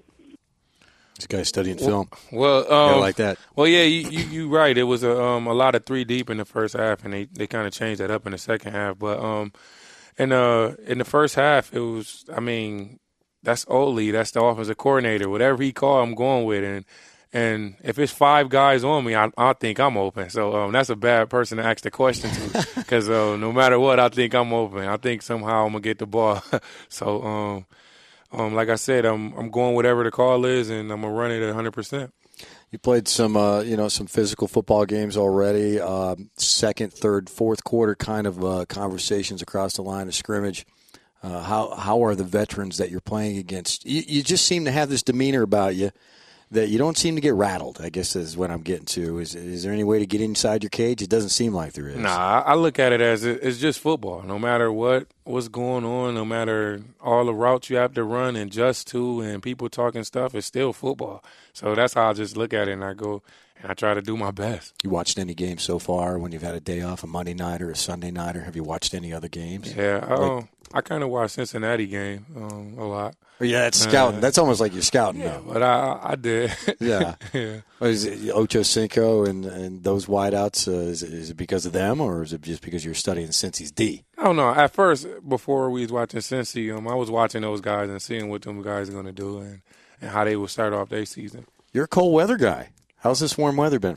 This guy's studying film. Well, like that. Well, yeah, you right. It was a lot of three deep in the first half, and they kind of changed that up in the second half. But in the first half, it was. I mean, that's Ole. That's the offensive coordinator. Whatever he called, I'm going with. And if it's five guys on me, I think I'm open. So that's a bad person to ask the question to, because no matter what, I think I'm open. I think somehow I'm gonna get the ball. So. Like I said, I'm going whatever the call is, and I'm gonna run it at 100%. You played some physical football games already. Second, third, fourth quarter kind of conversations across the line of scrimmage. How are the veterans that you're playing against? You just seem to have this demeanor about you that you don't seem to get rattled, I guess is what I'm getting to. Is there any way to get inside your cage? It doesn't seem like there is. Nah, I look at it as it's just football. No matter what's going on, no matter all the routes you have to run and adjust to and people talking stuff, it's still football. So that's how I just look at it, and I go and I try to do my best. You watched any games so far when you've had a day off, a Monday night or a Sunday night, or have you watched any other games? Yeah, I kind of watched Cincinnati game a lot. Yeah, that's scouting. That's almost like you're scouting, yeah, though. But I did. Yeah. Yeah. Is it Ocho Cinco and those wideouts, is it because of them, or is it just because you're studying Cincy's D? I don't know. At first, before we was watching Cincy, I was watching those guys and seeing what them guys are going to do and how they will start off their season. You're a cold weather guy. How's this warm weather been for you?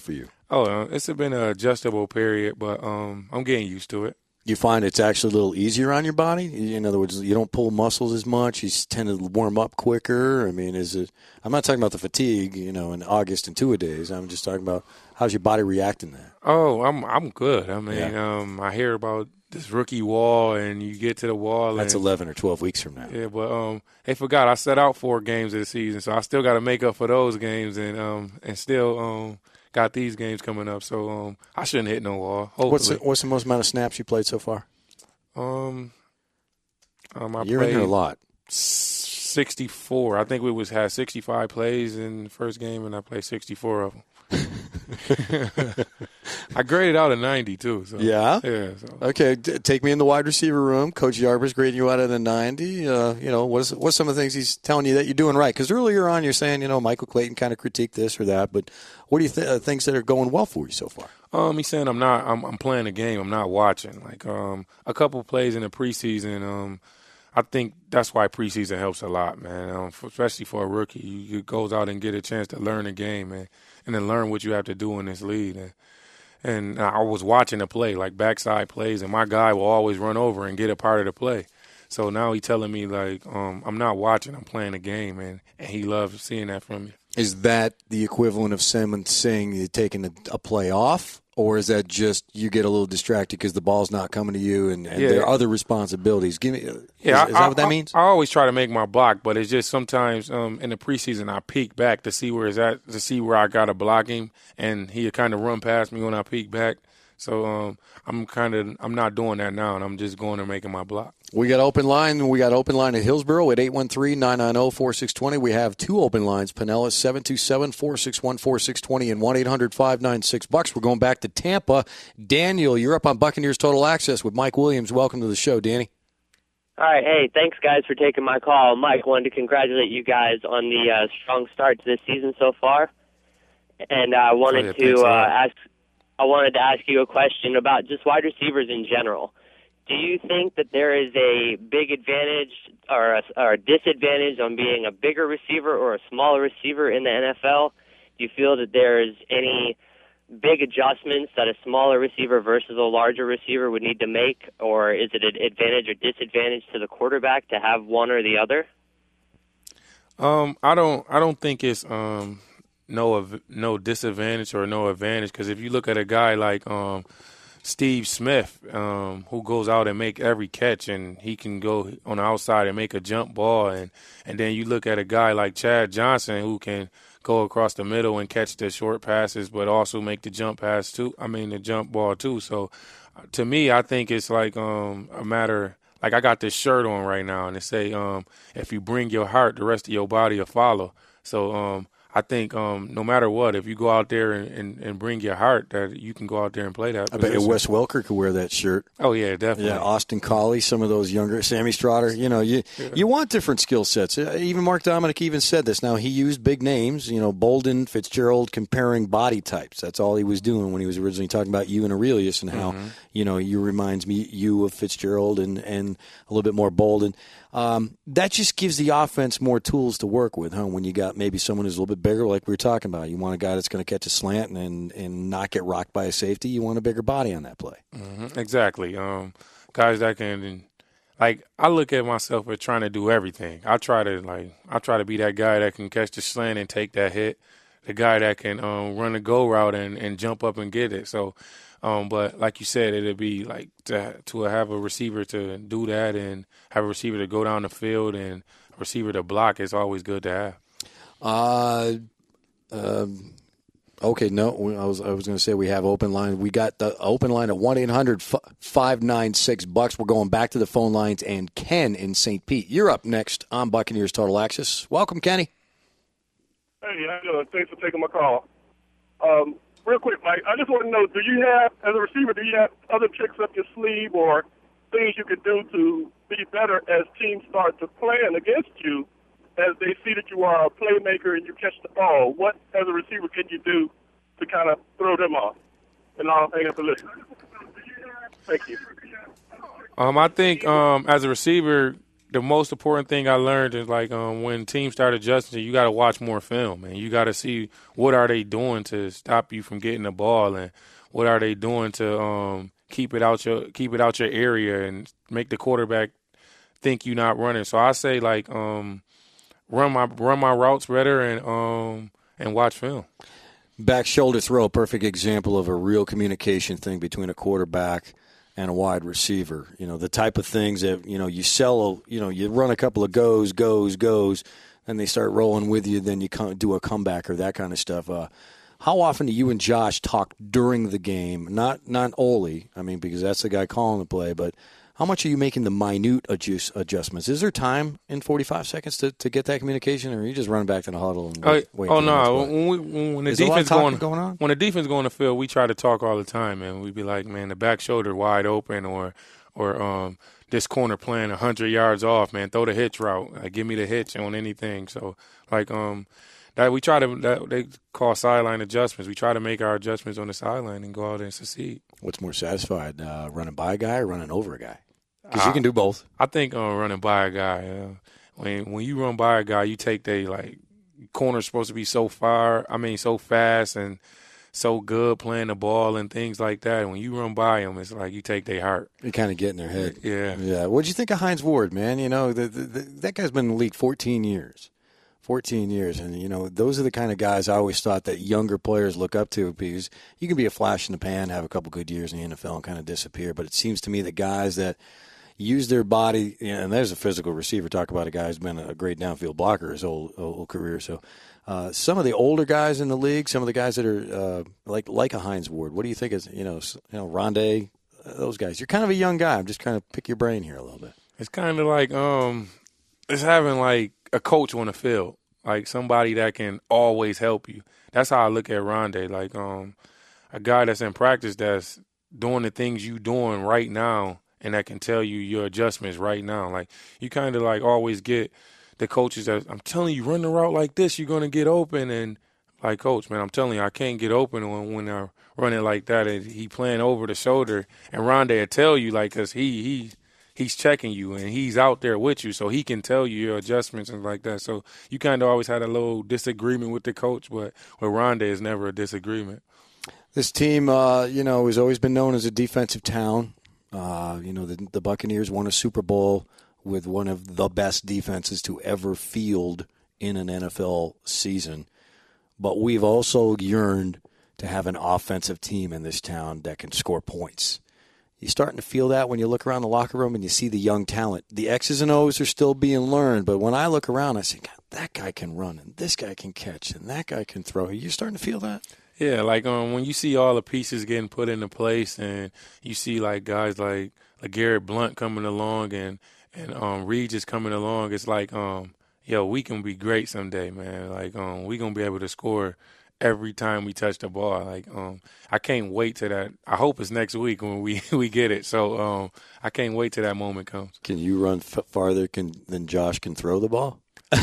Oh, it's been an adjustable period, but I'm getting used to it. You find it's actually a little easier on your body? In other words, you don't pull muscles as much. You tend to warm up quicker. I mean, is it? I'm not talking about the fatigue, in August and two-a-days. I'm just talking about how's your body reacting to that? Oh, I'm good. I mean, I hear about this rookie wall, and you get to the wall. That's 11 or 12 weeks from now. Yeah, but they forgot I set out 4 games of the season, so I still got to make up for those games, and still got these games coming up. So I shouldn't hit no wall. Hopefully. What's the most amount of snaps you played so far? You're in here a lot. 64. I think we had 65 plays in the first game, and I played 64 of them. I graded out a 90 too. So. Yeah. Yeah. So. Okay, take me in the wide receiver room. Coach Yarber's grading you out of the 90. What's some of the things he's telling you that you're doing right? Because earlier on you're saying Michael Clayton kind of critiqued this or that, but what do you things that are going well for you so far? He's saying I'm playing the game. I'm not watching. Like a couple plays in the preseason. I think that's why preseason helps a lot, man. Especially for a rookie, you goes out and get a chance to learn the game, man, and then learn what you have to do in this league. And I was watching the play, like backside plays, and my guy will always run over and get a part of the play. So now he's telling me, like, I'm not watching, I'm playing the game, and he loves seeing that from me. Is that the equivalent of Simmons saying you're taking a play off, or is that just you get a little distracted because the ball's not coming to you and there are other responsibilities? Is that what that means? I always try to make my block, but it's just sometimes in the preseason I peek back to see where it's at, to see where I got to block him, and he kind of run past me when I peek back. So I'm not doing that now, and I'm just going and making my block. We got open line. We got open line at Hillsboro at 813-990-4620. We have 2 open lines. Pinellas 727-461-4620 and 1-800-596-BUCKS. We're going back to Tampa. Daniel, you're up on Buccaneers Total Access with Mike Williams. Welcome to the show, Danny. All right. Hey, thanks, guys, for taking my call. Mike, wanted to congratulate you guys on the strong start to this season so far. And I wanted to ask you a question about just wide receivers in general. Do you think that there is a big advantage or a disadvantage on being a bigger receiver or a smaller receiver in the NFL? Do you feel that there is any big adjustments that a smaller receiver versus a larger receiver would need to make, or is it an advantage or disadvantage to the quarterback to have one or the other? I don't think it's no disadvantage or no advantage, because if you look at a guy like Steve Smith, who goes out and make every catch, and he can go on the outside and make a jump ball, and then you look at a guy like Chad Johnson, who can go across the middle and catch the short passes, but also make the jump pass too. I mean the jump ball too. So to me, I think it's like a matter. Like I got this shirt on right now, and it say, if you bring your heart, the rest of your body will follow. So I think no matter what, if you go out there and bring your heart, that you can go out there and play that position. I bet Wes Welker could wear that shirt. Oh, yeah, definitely. Yeah, Austin Collie, some of those younger, Sammy Strotter. You want different skill sets. Even Mark Dominic even said this. Now, he used big names, Bolden, Fitzgerald, comparing body types. That's all he was doing when he was originally talking about you and Aurelius and how, you reminds me you of Fitzgerald and a little bit more Bolden. That just gives the offense more tools to work with, huh? When you got maybe someone who's a little bit bigger, like we were talking about. You want a guy that's going to catch a slant and not get rocked by a safety. You want a bigger body on that play. Mm-hmm. Exactly. Guys that can, like, I look at myself as trying to do everything. I try to be that guy that can catch the slant and take that hit, the guy that can run the go route and jump up and get it. So, but like you said, it'd be like to have a receiver to do that and have a receiver to go down the field and a receiver to block. It's always good to have. Okay, no, I was going to say we have open line. We got the open line at 1-800-596-BUCKS. We're going back to the phone lines, and Ken in St. Pete. You're up next on Buccaneers Total Access. Welcome, Kenny. Hey, how you doing? Thanks for taking my call. Real quick, Mike, I just want to know, do you have other tricks up your sleeve or things you could do to be better as teams start to plan against you, as they see that you are a playmaker and you catch the ball? What, as a receiver, can you do to kind of throw them off? And I'll hang up the listen. Thank you. I think as a receiver, the most important thing I learned is like when teams start adjusting, you got to watch more film, and you got to see what are they doing to stop you from getting the ball, and what are they doing to keep it out your area and make the quarterback think you're not running. So I say like run my routes better and watch film. Back shoulder throw, perfect example of a real communication thing between a quarterback and a wide receiver. You know, the type of things that, you sell, you run a couple of goes, and they start rolling with you, then you do a comeback or that kind of stuff. How often do you and Josh talk during the game? Not Ole, because that's the guy calling the play, but how much are you making the minute adjustments? Is there time in 45 seconds to get that communication, or are you just running back to the huddle and wait? Oh no! When the defense going on, when the defense go on the field, we try to talk all the time, and we'd be like, "Man, the back shoulder wide open," or this corner playing 100 yards off. Man, throw the hitch route. Give me the hitch on anything. So that we try to they call sideline adjustments. We try to make our adjustments on the sideline and go out and succeed. What's more satisfied, running by a guy or running over a guy? Because you can do both. I think running by a guy. When you run by a guy, you take corner's supposed to be so fast and so good playing the ball and things like that. And when you run by them, it's like you take their heart. You kind of get in their head. Yeah. What'd you think of Hines Ward, man? That guy's been in the league 14 years. 14 years. And, those are the kind of guys I always thought that younger players look up to, because you can be a flash in the pan, have a couple good years in the NFL and kind of disappear. But it seems to me that guys that use their body, and there's a physical receiver. Talk about a guy who's been a great downfield blocker his whole career. So some of the older guys in the league, some of the guys that are like a Hines Ward, what do you think is, Rondé, those guys? You're kind of a young guy. I'm just trying to pick your brain here a little bit. It's kind of like it's having like a coach on the field, like somebody that can always help you. That's how I look at Rondé, like a guy that's in practice that's doing the things you doing right now, and that can tell you your adjustments right now. Like, you kind of like always get the coaches that, I'm telling you, run the route like this, you're going to get open. And like, coach, man, I'm telling you, I can't get open when I run it like that. And he playing over the shoulder. And Rondé will tell you, like, because he's checking you and he's out there with you, so he can tell you your adjustments and like that. So you kind of always had a little disagreement with the coach, but with Rondé, it's never a disagreement. This team, has always been known as a defensive town. The Buccaneers won a Super Bowl with one of the best defenses to ever field in an NFL season. But we've also yearned to have an offensive team in this town that can score points. You're starting to feel that when you look around the locker room and you see the young talent. The X's and O's are still being learned, but when I look around, I say, God, that guy can run, and this guy can catch, and that guy can throw. Are you starting to feel that? Yeah, like when you see all the pieces getting put into place, and you see like guys like Garrett Blunt coming along and Regis coming along, it's like, we can be great someday, man. Like, we gonna be able to score every time we touch the ball. Like, I can't wait to that. I hope it's next week when we get it. So I can't wait till that moment comes. Can you run farther than Josh can throw the ball?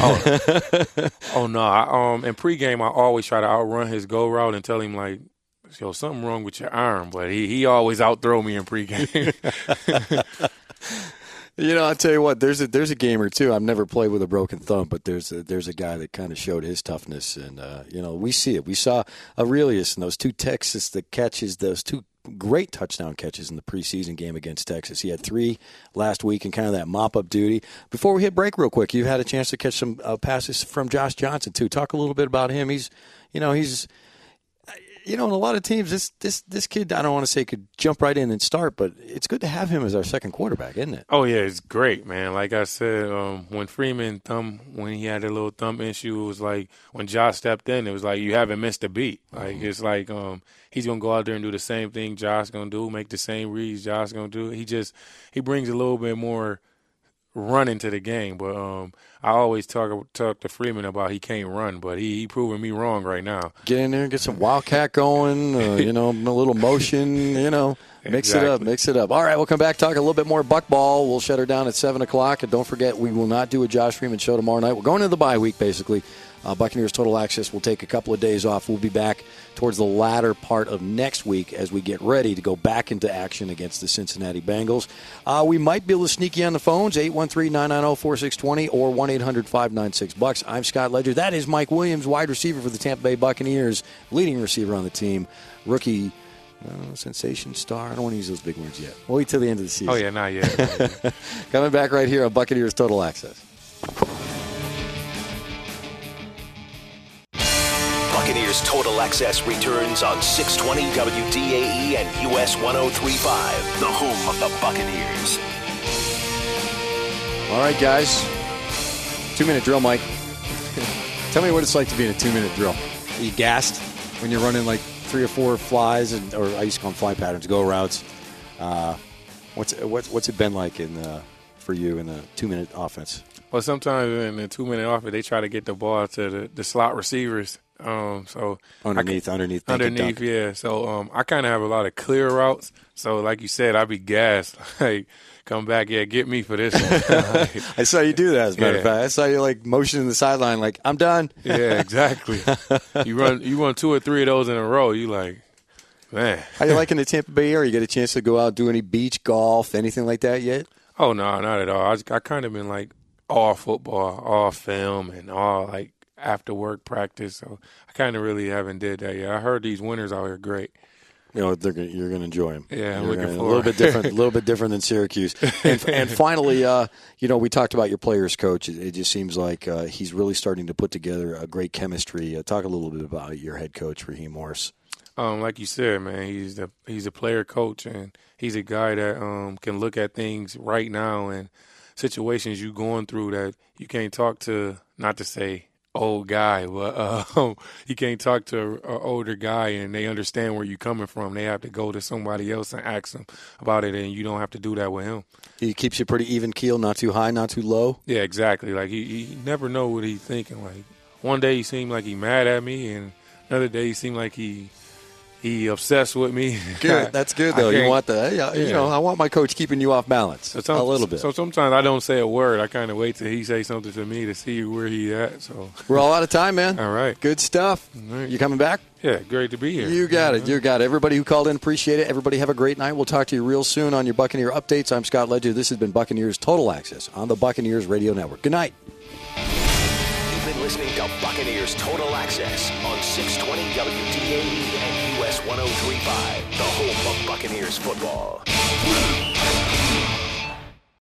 Oh no! In pregame, I always try to outrun his go route and tell him like, "Yo, something wrong with your arm." But he always outthrow me in pregame. I'll tell you what. There's a game or two. I've never played with a broken thumb, but there's a guy that kind of showed his toughness, and we see it. We saw Aurelius and those two catches, those two great touchdown catches in the preseason game against Texas. He had 3 last week and kind of that mop-up duty. Before we hit break real quick, you had a chance to catch some passes from Josh Johnson, too. Talk a little bit about him. He's in a lot of teams, this kid, I don't want to say could jump right in and start, but it's good to have him as our second quarterback, isn't it? Oh, yeah, it's great, man. Like I said, when when he had a little thumb issue, it was like when Josh stepped in, it was like you haven't missed a beat. Like, it's like he's going to go out there and do the same thing Josh going to do, make the same reads Josh going to do. He brings a little bit more run into the game, but I always talk to Freeman about he can't run, but he proving me wrong right now. Get in there and get some wildcat going, a little motion, mix it up. All right, we'll come back, talk a little bit more Buck ball. We'll shut her down at 7 o'clock, and don't forget, we will not do a Josh Freeman show tomorrow night. We're going into the bye week, basically. Buccaneers Total Access will take a couple of days off. We'll be back towards the latter part of next week as we get ready to go back into action against the Cincinnati Bengals. We might be able to sneak you on the phones, 813-990-4620 or 1-800-596-BUCKS. I'm Scott Ledger. That is Mike Williams, wide receiver for the Tampa Bay Buccaneers, leading receiver on the team, rookie sensation star. I don't want to use those big words yet. We'll wait till the end of the season. Oh, yeah, not yet. Coming back right here on Buccaneers Total Access. Buccaneers Total Access returns on 620 WDAE and US 103.5, the home of the Buccaneers. All right, guys. 2-minute drill, Mike. Tell me what it's like to be in a 2-minute drill. Are you gassed when you're running like 3 or 4 flies, or I used to call them fly patterns, go routes? What's it been like for you in the 2-minute offense? Well, sometimes in the 2-minute offense, they try to get the ball to the slot receivers. So underneath, yeah. So I kind of have a lot of clear routes. So like you said, I'd be gassed. Like, come back, get me for this one. I saw you do that, as a matter of fact. I saw you like motioning the sideline, like I'm done. Yeah, exactly. You run 2 or 3 of those in a row. You like, man. How you liking the Tampa Bay area? You get a chance to go out, do any beach golf, anything like that yet? Oh no, not at all. I kind of been like all football, all film, and all like after work practice. So I kind of really haven't did that yet. I heard these winters out here great. You know, you're going to enjoy him. Yeah, I'm looking forward. A little bit different than Syracuse. And finally, we talked about your players' coach. It just seems like he's really starting to put together a great chemistry. Talk a little bit about your head coach, Raheem Morris. Like you said, man, he's a player coach, and he's a guy that can look at things right now and situations you going through that you can't talk to, not to say old guy, but you can't talk to an older guy and they understand where you're coming from. They have to go to somebody else and ask them about it, and you don't have to do that with him. He keeps you pretty even keel, not too high, not too low. Yeah, exactly. Like he never know what he's thinking. Like one day he seemed like he mad at me, and another day he seemed like he obsessed with me. Good. That's good, though. You want I want my coach keeping you off balance a little bit. So sometimes I don't say a word. I kind of wait till he say something to me to see where he at. So we're all out of time, man. All right. Good stuff. Right. You coming back? Yeah, great to be here. You got it. You got it. Everybody who called in, appreciate it. Everybody have a great night. We'll talk to you real soon on your Buccaneer updates. I'm Scott Ledger. This has been Buccaneers Total Access on the Buccaneers Radio Network. Good night. You've been listening to Buccaneers Total Access on 620 WDAE and US 103.5, the home of Buccaneers football.